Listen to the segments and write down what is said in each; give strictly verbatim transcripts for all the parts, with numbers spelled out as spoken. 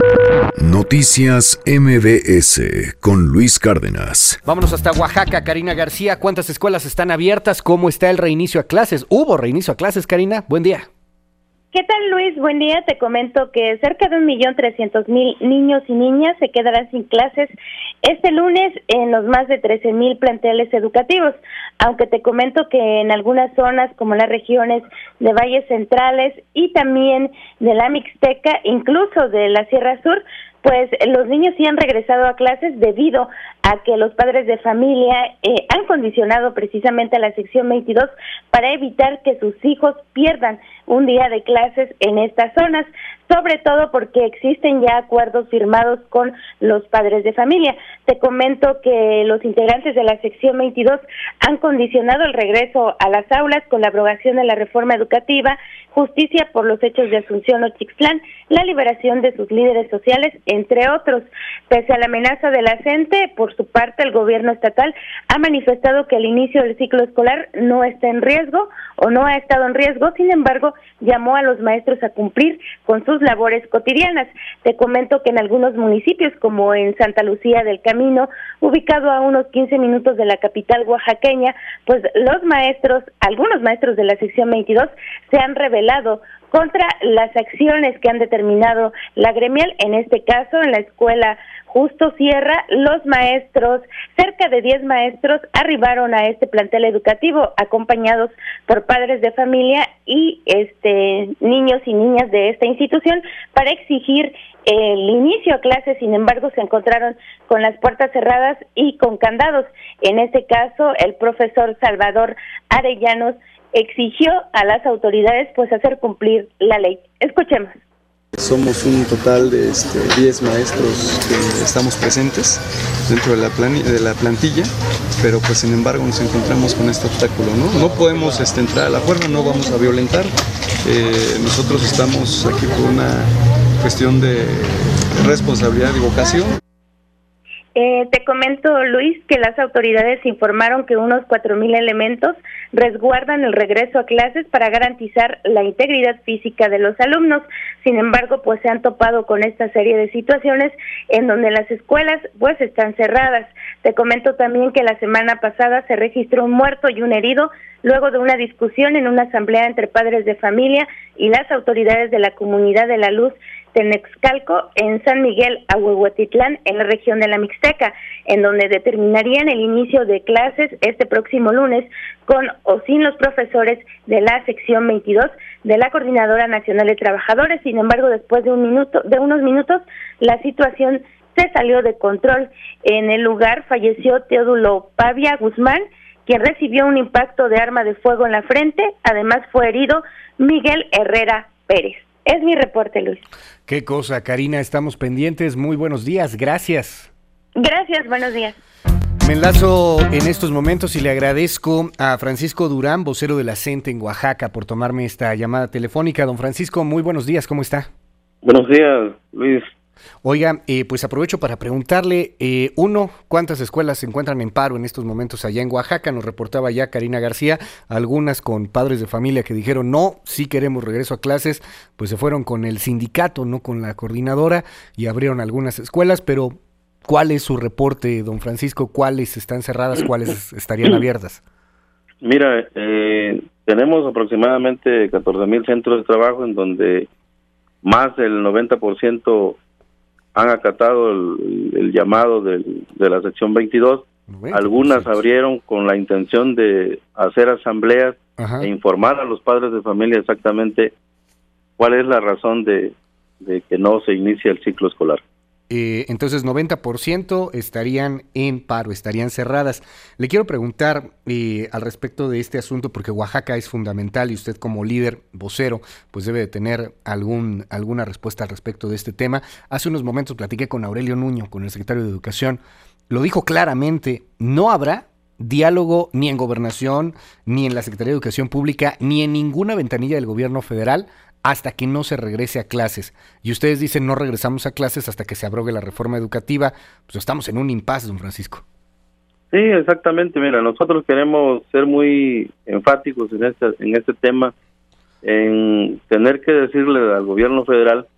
Noticias M B S con Luis Cárdenas. Vámonos hasta Oaxaca, Karina García. ¿Cuántas escuelas están abiertas? ¿Cómo está el reinicio a clases? ¿Hubo reinicio a clases, Karina? Buen día. ¿Qué tal, Luis? Buen día. Te comento que cerca de un millón trescientos mil niños y niñas se quedarán sin clases este lunes en los más de trece mil planteles educativos, aunque te comento que en algunas zonas como las regiones de valles centrales y también de la Mixteca, incluso de la Sierra Sur, pues los niños sí han regresado a clases debido a que los padres de familia eh, han condicionado precisamente a la sección veintidós para evitar que sus hijos pierdan un día de clases en estas zonas, sobre todo porque existen ya acuerdos firmados con los padres de familia. Te comento que los integrantes de la sección veintidós han condicionado el regreso a las aulas con la abrogación de la reforma educativa, justicia por los hechos de Asunción Ochixtlán, la liberación de sus líderes sociales, entre otros. Pese a la amenaza de la C E N T E, por su parte, el gobierno estatal ha manifestado que el inicio del ciclo escolar no está en riesgo o no ha estado en riesgo. Sin embargo, llamó a los maestros a cumplir con sus labores cotidianas. Te comento que en algunos municipios, como en Santa Lucía del Camino, ubicado a unos quince minutos de la capital oaxaqueña, pues los maestros, algunos maestros de la sección veintidós, se han rebelado contra las acciones que han determinado la gremial. En este caso, en la escuela Justo Sierra, los maestros, cerca de diez maestros, arribaron a este plantel educativo, acompañados por padres de familia y este niños y niñas de esta institución, para exigir el inicio a clases. Sin embargo, se encontraron con las puertas cerradas y con candados. En este caso, el profesor Salvador Arellanos exigió a las autoridades pues hacer cumplir la ley. Escuchemos. Somos un total de este, diez maestros que estamos presentes dentro de la, plan de la plantilla, pero pues sin embargo nos encontramos con este obstáculo, ¿no? No podemos este, entrar a la fuerza, no vamos a violentar. Eh, nosotros estamos aquí por una cuestión de responsabilidad y vocación. Eh, te comento, Luis, que las autoridades informaron que unos cuatro mil elementos resguardan el regreso a clases para garantizar la integridad física de los alumnos. Sin embargo, pues se han topado con esta serie de situaciones en donde las escuelas pues están cerradas. Te comento también que la semana pasada se registró un muerto y un herido luego de una discusión en una asamblea entre padres de familia y las autoridades de la Comunidad de la Luz Tenexcalco en San Miguel Ahuehuetitlán, en la región de la Mixteca, en donde determinarían el inicio de clases este próximo lunes con o sin los profesores de la sección veintidós de la Coordinadora Nacional de Trabajadores. Sin embargo, después de un minuto, de unos minutos, la situación se salió de control. En el lugar falleció Teodulo Pavia Guzmán, quien recibió un impacto de arma de fuego en la frente. Además fue herido Miguel Herrera Pérez. Es mi reporte, Luis. Qué cosa, Karina, estamos pendientes. Muy buenos días, gracias. Gracias, buenos días. Me enlazo en estos momentos y le agradezco a Francisco Durán, vocero de la C E N T E en Oaxaca, por tomarme esta llamada telefónica. Don Francisco, muy buenos días, ¿cómo está? Buenos días, Luis. Oiga, eh, pues aprovecho para preguntarle, eh, uno, ¿cuántas escuelas se encuentran en paro en estos momentos allá en Oaxaca? Nos reportaba ya Karina García, algunas con padres de familia que dijeron no, sí queremos regreso a clases, pues se fueron con el sindicato, no con la coordinadora, y abrieron algunas escuelas, pero ¿cuál es su reporte, don Francisco? ¿Cuáles están cerradas, cuáles estarían abiertas? Mira, eh, tenemos aproximadamente catorce mil centros de trabajo en donde más del noventa por ciento han acatado el, el llamado del, de la sección veintidós. Algunas abrieron con la intención de hacer asambleas. Ajá. E informar a los padres de familia exactamente cuál es la razón de, de que no se inicie el ciclo escolar. Eh, entonces noventa por ciento estarían en paro, estarían cerradas. Le quiero preguntar eh, al respecto de este asunto, porque Oaxaca es fundamental y usted como líder vocero pues debe de tener algún, alguna respuesta al respecto de este tema. Hace unos momentos platiqué con Aurelio Nuño, con el secretario de Educación, lo dijo claramente, no habrá diálogo ni en Gobernación, ni en la Secretaría de Educación Pública, ni en ninguna ventanilla del gobierno federal hasta que no se regrese a clases. Y ustedes dicen no regresamos a clases hasta que se abrogue la reforma educativa. Pues estamos en un impasse, don Francisco. Sí, exactamente. Mira, nosotros queremos ser muy enfáticos en este, en este tema, en tener que decirle al gobierno federal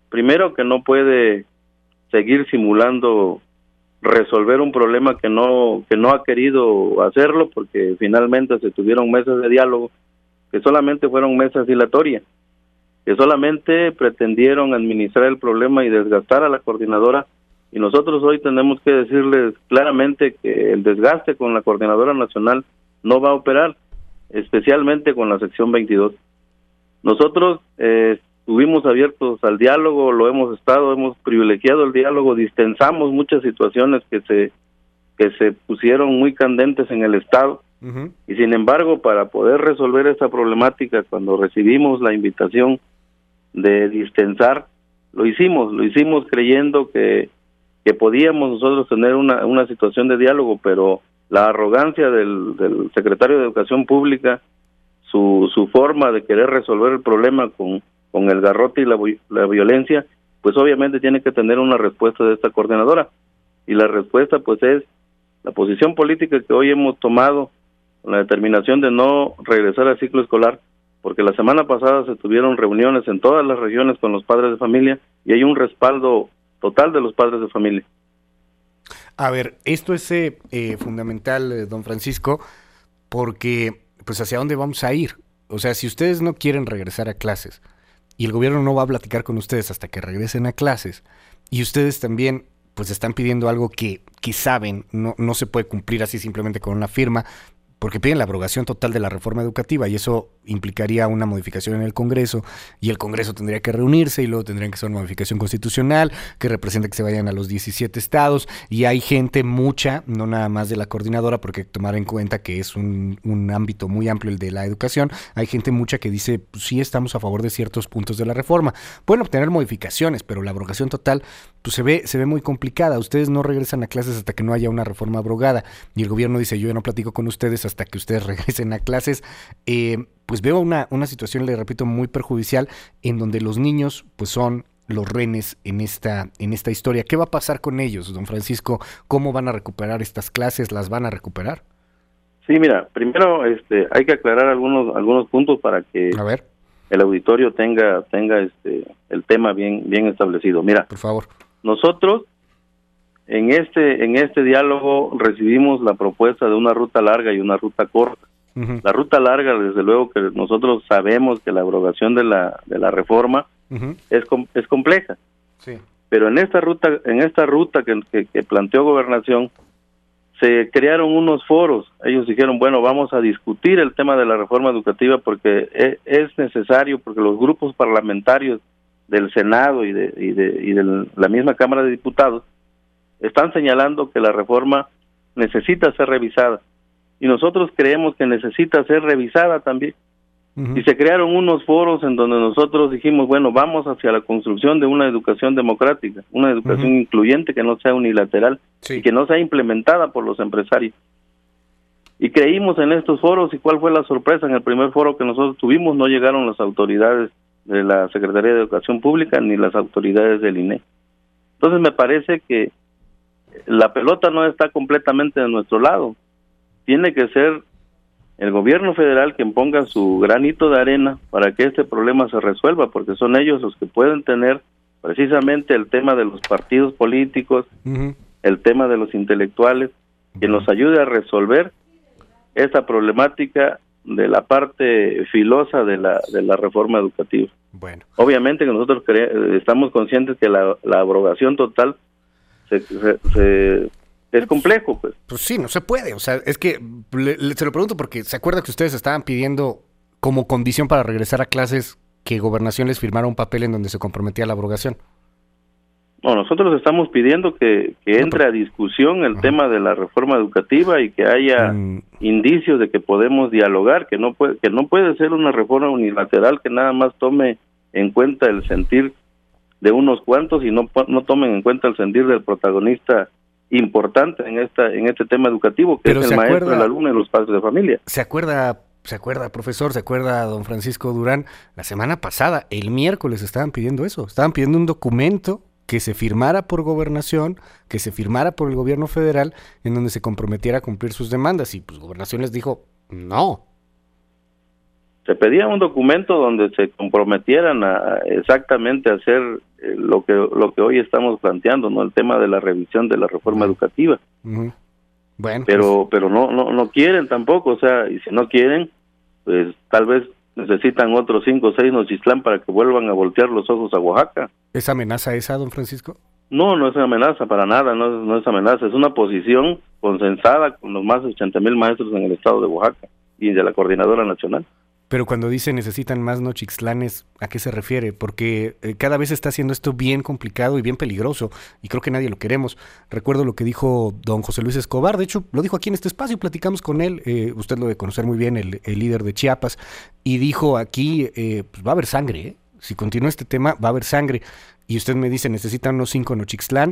primero que no puede seguir simulando resolver un problema que no que no ha querido hacerlo, porque finalmente se tuvieron meses de diálogo que solamente fueron mesas dilatorias, que solamente pretendieron administrar el problema y desgastar a la coordinadora, y nosotros hoy tenemos que decirles claramente que el desgaste con la coordinadora nacional no va a operar, especialmente con la sección veintidós. Nosotros eh, estuvimos abiertos al diálogo, lo hemos estado, hemos privilegiado el diálogo, distensamos muchas situaciones que se que se pusieron muy candentes en el Estado, uh-huh. y sin embargo, para poder resolver esta problemática, cuando recibimos la invitación de distensar, lo hicimos, lo hicimos creyendo que, que podíamos nosotros tener una, una situación de diálogo, pero la arrogancia del, del secretario de Educación Pública, su, su forma de querer resolver el problema con, con el garrote y la, la violencia, pues obviamente tiene que tener una respuesta de esta coordinadora, y la respuesta pues es la posición política que hoy hemos tomado, la determinación de no regresar al ciclo escolar, porque la semana pasada se tuvieron reuniones en todas las regiones con los padres de familia y hay un respaldo total de los padres de familia. A ver, esto es eh, eh, fundamental, eh, don Francisco, porque pues hacia dónde vamos a ir. O sea, si ustedes no quieren regresar a clases y el gobierno no va a platicar con ustedes hasta que regresen a clases, y ustedes también pues están pidiendo algo que, que saben, no, no se puede cumplir así simplemente con una firma, porque piden la abrogación total de la reforma educativa y eso implicaría una modificación en el Congreso y el Congreso tendría que reunirse y luego tendrían que hacer una modificación constitucional que representa que se vayan a los diecisiete estados y hay gente mucha, no nada más de la coordinadora, porque hay que tomar en cuenta que es un, un ámbito muy amplio el de la educación, hay gente mucha que dice pues, sí estamos a favor de ciertos puntos de la reforma, pueden obtener modificaciones, pero la abrogación total pues se ve, se ve muy complicada, ustedes no regresan a clases hasta que no haya una reforma abrogada y el gobierno dice yo ya no platico con ustedes hasta que ustedes regresen a clases, eh, pues veo una, una situación, le repito, muy perjudicial, en donde los niños pues son los rehenes en esta, en esta historia. ¿Qué va a pasar con ellos, don Francisco? ¿Cómo van a recuperar estas clases? ¿Las van a recuperar? Sí, mira, primero este, hay que aclarar algunos, algunos puntos para que a ver. el auditorio tenga, tenga este, el tema bien, bien establecido. Mira, por favor. Nosotros En este en este diálogo recibimos la propuesta de una ruta larga y una ruta corta. Uh-huh. La ruta larga, desde luego que nosotros sabemos que la abrogación de la de la reforma uh-huh. es es compleja. Sí. Pero en esta ruta en esta ruta que, que, que planteó Gobernación se crearon unos foros. Ellos dijeron, bueno, vamos a discutir el tema de la reforma educativa porque es, es necesario, porque los grupos parlamentarios del Senado y de y de y de la misma Cámara de Diputados están señalando que la reforma necesita ser revisada y nosotros creemos que necesita ser revisada también. Uh-huh. Y se crearon unos foros en donde nosotros dijimos, bueno, vamos hacia la construcción de una educación democrática, una educación uh-huh. incluyente que no sea unilateral sí. y que no sea implementada por los empresarios. Y creímos en estos foros y ¿cuál fue la sorpresa? En el primer foro que nosotros tuvimos no llegaron las autoridades de la Secretaría de Educación Pública ni las autoridades del I N E. Entonces me parece que la pelota no está completamente de nuestro lado. Tiene que ser el gobierno federal quien ponga su granito de arena para que este problema se resuelva, porque son ellos los que pueden tener precisamente el tema de los partidos políticos, uh-huh. el tema de los intelectuales, que nos ayude a resolver esta problemática de la parte filosa de la de la reforma educativa. Bueno. Obviamente que nosotros cre- estamos conscientes que la, la abrogación total Se, se, se, es complejo, pues. Pues sí, no se puede. O sea, es que le, le, se lo pregunto porque se acuerda que ustedes estaban pidiendo como condición para regresar a clases que Gobernación les firmara un papel en donde se comprometía la abrogación. No, nosotros estamos pidiendo que, que entre a discusión el uh-huh. tema de la reforma educativa y que haya uh-huh. indicios de que podemos dialogar, que no puede, que no puede ser una reforma unilateral que nada más tome en cuenta el sentir de unos cuantos y no no tomen en cuenta el sentir del protagonista importante en esta en este tema educativo, que Pero es el maestro, acuerda, el alumno y los padres de familia. ¿Se acuerda, se acuerda, profesor, se acuerda, don Francisco Durán? La semana pasada, el miércoles, estaban pidiendo eso, estaban pidiendo un documento que se firmara por Gobernación, que se firmara por el gobierno federal, en donde se comprometiera a cumplir sus demandas, y pues Gobernación les dijo, no. se pedía un documento donde se comprometieran a exactamente a hacer eh, lo que lo que hoy estamos planteando, no el tema de la revisión de la reforma uh-huh. educativa. Uh-huh. Bueno, pero pues... pero no no no quieren tampoco, o sea, y si no quieren, pues tal vez necesitan otros cinco o seis Nochistlán para que vuelvan a voltear los ojos a Oaxaca. ¿Es amenaza esa, don Francisco? No, no es amenaza para nada, no, no es amenaza, es una posición consensada con los más de ochenta mil maestros en el estado de Oaxaca y de la Coordinadora Nacional. Pero cuando dice necesitan más Nochixtlanes, ¿a qué se refiere? Porque eh, cada vez está haciendo esto bien complicado y bien peligroso, y creo que nadie lo queremos. Recuerdo lo que dijo don José Luis Escobar, de hecho lo dijo aquí en este espacio, platicamos con él, eh, usted lo debe conocer muy bien, el, el líder de Chiapas, y dijo aquí, eh, pues va a haber sangre, ¿eh? Si continúa este tema, va a haber sangre. Y usted me dice, necesitan unos cinco Nochixtlán.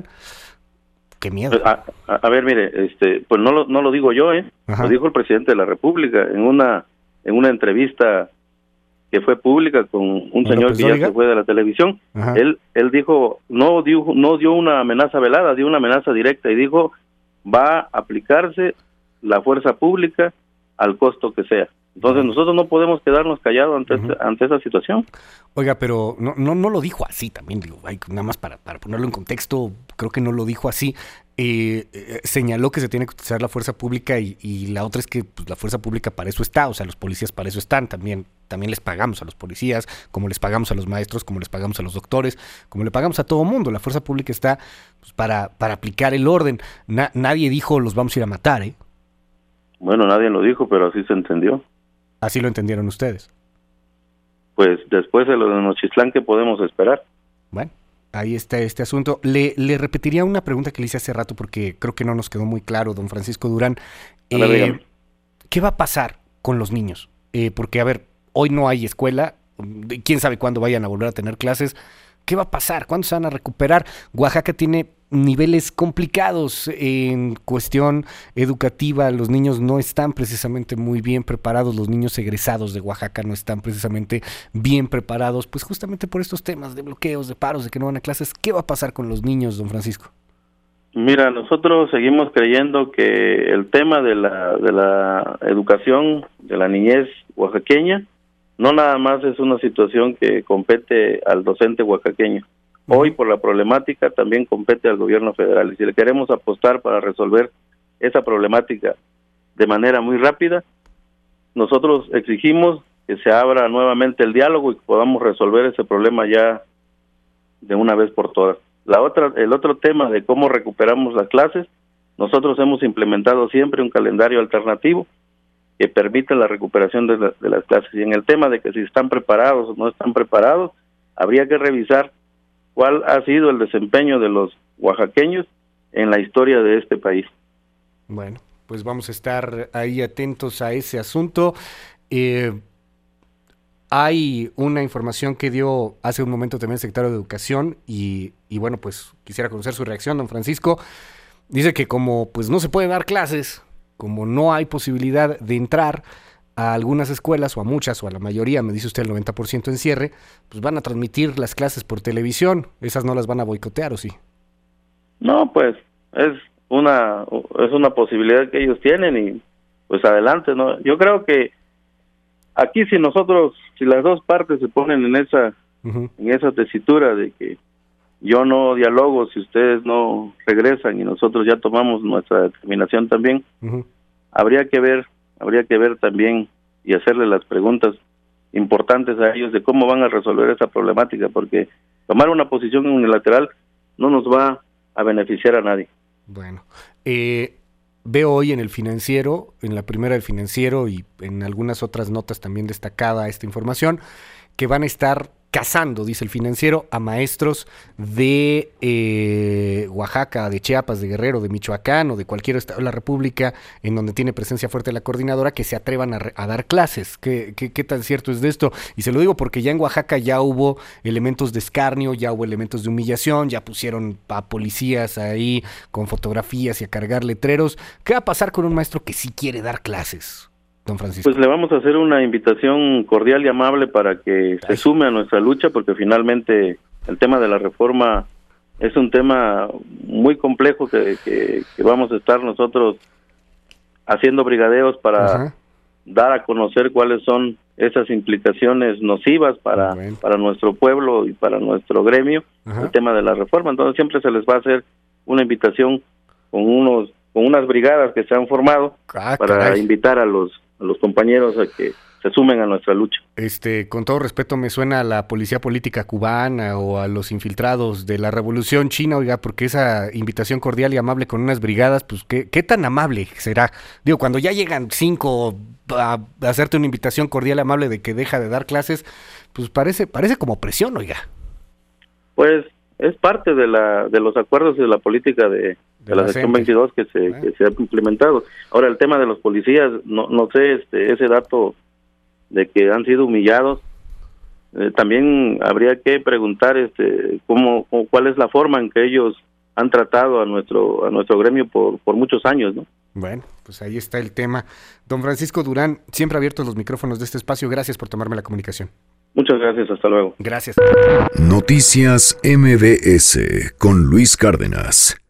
Qué miedo. A, a, a ver, mire, este, pues no lo, no lo digo yo, ¿eh? Ajá. Lo dijo el presidente de la República en una en una entrevista que fue pública con un señor López que Dóriga? Ya se fue de la televisión. Ajá. Él él dijo, no dio, no dio una amenaza velada, dio una amenaza directa y dijo, va a aplicarse la fuerza pública al costo que sea. Entonces uh-huh. nosotros no podemos quedarnos callados ante, uh-huh. este, ante esa situación. Oiga, pero no no no lo dijo así también, digo, hay, nada más para, para ponerlo en contexto, creo que no lo dijo así. Eh, eh, señaló que se tiene que utilizar la fuerza pública y, y la otra es que pues, la fuerza pública para eso está, o sea, los policías para eso están, también también les pagamos a los policías, como les pagamos a los maestros, como les pagamos a los doctores, como le pagamos a todo mundo. La fuerza pública está pues, para para aplicar el orden. Na, nadie dijo los vamos a ir a matar, ¿eh? Bueno, nadie lo dijo, pero así se entendió. ¿Así lo entendieron ustedes? Pues después de lo de Nochistlán, ¿qué podemos esperar? Bueno, ahí está este asunto. Le, le repetiría una pregunta que le hice hace rato porque creo que no nos quedó muy claro, don Francisco Durán. Eh, ¿Qué va a pasar con los niños? Eh, porque, a ver, hoy no hay escuela, quién sabe cuándo vayan a volver a tener clases. ¿Qué va a pasar? ¿Cuándo se van a recuperar? Oaxaca tiene niveles complicados en cuestión educativa, los niños no están precisamente muy bien preparados, los niños egresados de Oaxaca no están precisamente bien preparados, pues justamente por estos temas de bloqueos, de paros, de que no van a clases. ¿Qué va a pasar con los niños, don Francisco? Mira, nosotros seguimos creyendo que el tema de la, de la educación de la niñez oaxaqueña no nada más es una situación que compete al docente oaxaqueño. Hoy, por la problemática, también compete al gobierno federal. Y si le queremos apostar para resolver esa problemática de manera muy rápida, nosotros exigimos que se abra nuevamente el diálogo y que podamos resolver ese problema ya de una vez por todas. La otra, el otro tema de cómo recuperamos las clases, nosotros hemos implementado siempre un calendario alternativo que permita la recuperación de, la, de las clases. Y en el tema de que si están preparados o no están preparados, habría que revisar cuál ha sido el desempeño de los oaxaqueños en la historia de este país. Bueno, pues vamos a estar ahí atentos a ese asunto. Eh, hay una información que dio hace un momento también el secretario de Educación y, y bueno, pues quisiera conocer su reacción, don Francisco. Dice que como pues no se pueden dar clases, como no hay posibilidad de entrar a algunas escuelas, o a muchas, o a la mayoría, me dice usted el noventa por ciento en cierre, pues van a transmitir las clases por televisión. ¿Esas no las van a boicotear o sí? No, pues es una es una posibilidad que ellos tienen y pues adelante, ¿no? Yo creo que aquí si nosotros, si las dos partes se ponen en esa uh-huh. en esa tesitura de que yo no dialogo si ustedes no regresan y nosotros ya tomamos nuestra determinación también, uh-huh. habría que ver Habría que ver también y hacerle las preguntas importantes a ellos de cómo van a resolver esa problemática, porque tomar una posición unilateral no nos va a beneficiar a nadie. Bueno, eh, veo hoy en el Financiero, en la primera del Financiero y en algunas otras notas también destacada esta información, que van a estar casando, dice el Financiero, a maestros de eh, Oaxaca, de Chiapas, de Guerrero, de Michoacán o de cualquier estado de la República en donde tiene presencia fuerte la coordinadora, que se atrevan a, a dar clases. ¿Qué, qué, ¿Qué tan cierto es de esto? Y se lo digo porque ya en Oaxaca ya hubo elementos de escarnio, ya hubo elementos de humillación, ya pusieron a policías ahí con fotografías y a cargar letreros. ¿Qué va a pasar con un maestro que sí quiere dar clases, don Francisco? Pues le vamos a hacer una invitación cordial y amable para que se sume a nuestra lucha, porque finalmente el tema de la reforma es un tema muy complejo que, que, que vamos a estar nosotros haciendo brigadeos para Ajá. dar a conocer cuáles son esas implicaciones nocivas para, bueno. para nuestro pueblo y para nuestro gremio, Ajá. el tema de la reforma. Entonces siempre se les va a hacer una invitación con unos con unas brigadas que se han formado ah, para caray. invitar a los a los compañeros a que se sumen a nuestra lucha. Este, con todo respeto, me suena a la policía política cubana o a los infiltrados de la Revolución China, oiga, porque esa invitación cordial y amable con unas brigadas, pues, ¿qué, qué tan amable será? Digo, cuando ya llegan cinco a hacerte una invitación cordial y amable de que deja de dar clases, pues parece parece como presión, oiga. Pues es parte de la de los acuerdos y de la política de, de, de la, la sección veintidós que se, ¿Eh? que se ha implementado. Ahora, el tema de los policías, no, no sé, este ese dato de que han sido humillados, eh, también habría que preguntar este cómo, cómo cuál es la forma en que ellos han tratado a nuestro a nuestro gremio por por muchos años, ¿no? Bueno, pues ahí está el tema. Don Francisco Durán, siempre abiertos los micrófonos de este espacio, gracias por tomarme la comunicación. Muchas gracias, hasta luego. Gracias. Noticias M B S con Luis Cárdenas.